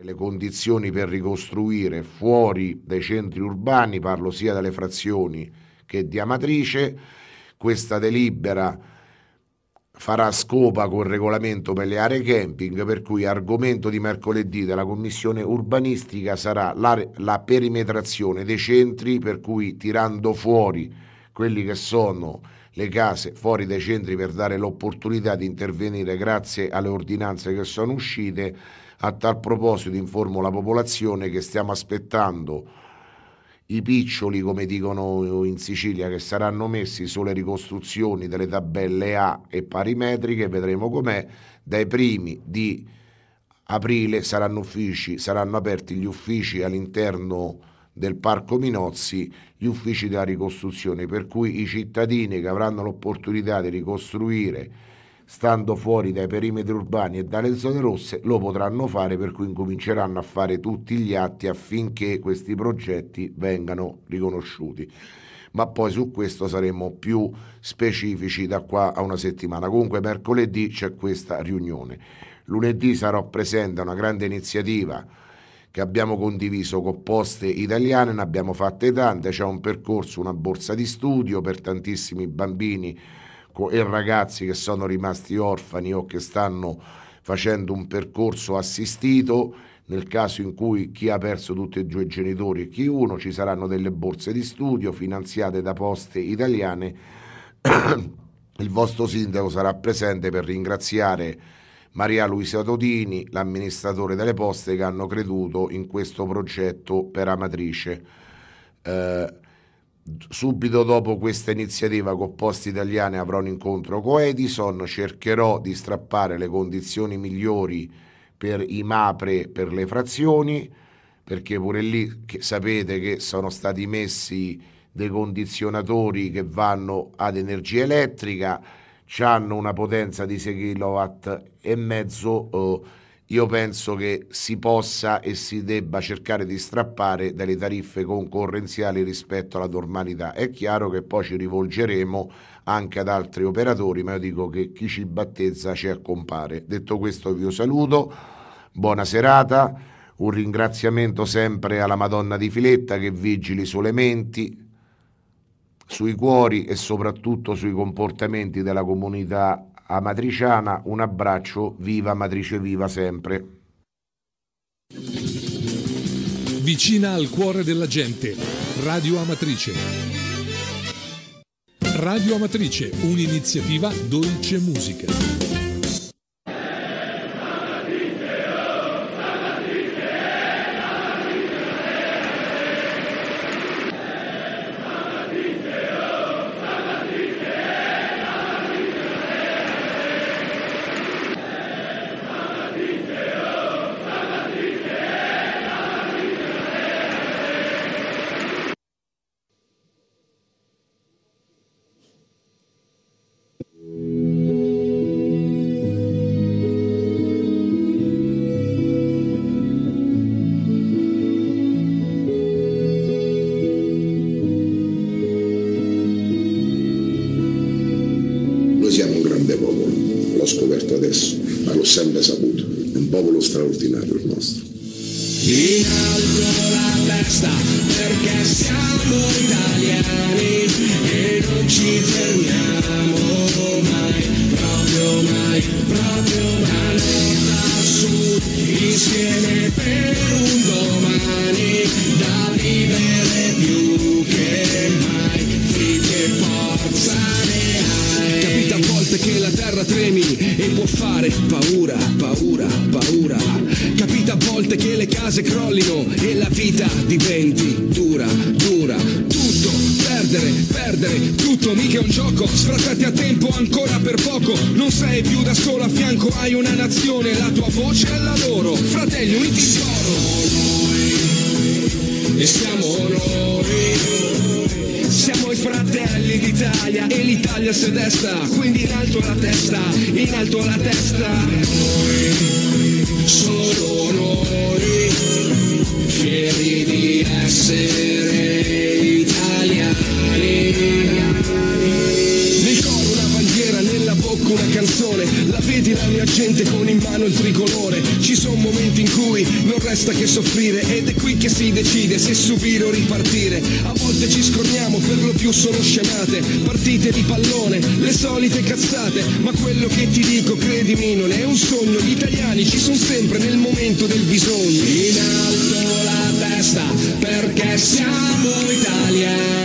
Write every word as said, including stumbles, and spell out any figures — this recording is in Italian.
le condizioni per ricostruire fuori dai centri urbani, parlo sia delle frazioni che di Amatrice. Questa delibera farà scopa col regolamento per le aree camping, per cui argomento di mercoledì della commissione urbanistica sarà la, la perimetrazione dei centri, per cui tirando fuori quelli che sono le case fuori dai centri per dare l'opportunità di intervenire grazie alle ordinanze che sono uscite. A tal proposito informo la popolazione che stiamo aspettando i piccioli, come dicono in Sicilia, che saranno messi sulle ricostruzioni delle tabelle A e parimetriche, vedremo com'è. Dai primi di aprile saranno uffici, saranno aperti gli uffici all'interno del Parco Minozzi, gli uffici della ricostruzione, per cui i cittadini che avranno l'opportunità di ricostruire stando fuori dai perimetri urbani e dalle zone rosse lo potranno fare, per cui incominceranno a fare tutti gli atti affinché questi progetti vengano riconosciuti. Ma poi su questo saremo più specifici da qua a una settimana. Comunque mercoledì c'è questa riunione. Lunedì sarò presente a una grande iniziativa che abbiamo condiviso con Poste Italiane, ne abbiamo fatte tante, c'è un percorso, una borsa di studio per tantissimi bambini e ragazzi che sono rimasti orfani o che stanno facendo un percorso assistito. Nel caso in cui chi ha perso tutti e due i genitori e chi uno, ci saranno delle borse di studio finanziate da Poste Italiane. Il vostro sindaco sarà presente per ringraziare Maria Luisa Todini, l'amministratore delle Poste, che hanno creduto in questo progetto per Amatrice. Eh, Subito dopo questa iniziativa con Poste Italiane avrò un incontro con Edison, cercherò di strappare le condizioni migliori per i MAPRE, per le frazioni, perché pure lì che sapete che sono stati messi dei condizionatori che vanno ad energia elettrica, hanno una potenza di sei chilowatt e mezzo. eh, Io penso che si possa e si debba cercare di strappare dalle tariffe concorrenziali rispetto alla normalità. È chiaro che poi ci rivolgeremo anche ad altri operatori, ma io dico che chi ci battezza ci accompare. Detto questo vi saluto, buona serata, un ringraziamento sempre alla Madonna di Filetta che vigili sulle menti, sui cuori e soprattutto sui comportamenti della comunità amatriciana. Un abbraccio, viva Amatrice, viva sempre. Vicina al cuore della gente, Radio Amatrice. Radio Amatrice, un'iniziativa Dolce Musica. Sempre saputo, è un popolo straordinario il nostro. In alto la testa perché siamo italiani e non ci fermiamo mai, proprio mai, proprio mai. Da sud insieme per un domani da vivere più che mai, finché forza ne hai. Capita a volte che la terra tremi e può fare paura, paura, paura. Capita a volte che le case crollino e la vita diventi dura, dura. Tutto, perdere, perdere, tutto mica è un gioco. Sfrattati a tempo ancora per poco. Non sei più da solo, a fianco hai una nazione, la tua voce è la loro. Fratelli, uniti siamo noi e siamo noi. Siamo i fratelli d'Italia e l'Italia si desta, quindi in alto la testa, in alto la testa. Noi, solo noi, fieri di essere italiani. Nel coro una bandiera, nella bocca una canzone, la vedi la mia gente con in mano il tricolore. Ci sono momenti in cui non resta resta che soffrire ed è qui che si decide se subire o ripartire. A volte ci scorniamo, per lo più sono scemate, partite di pallone, le solite cazzate, ma quello che ti dico, credimi, non è un sogno. Gli italiani ci sono sempre nel momento del bisogno. In alto la testa perché siamo italiani.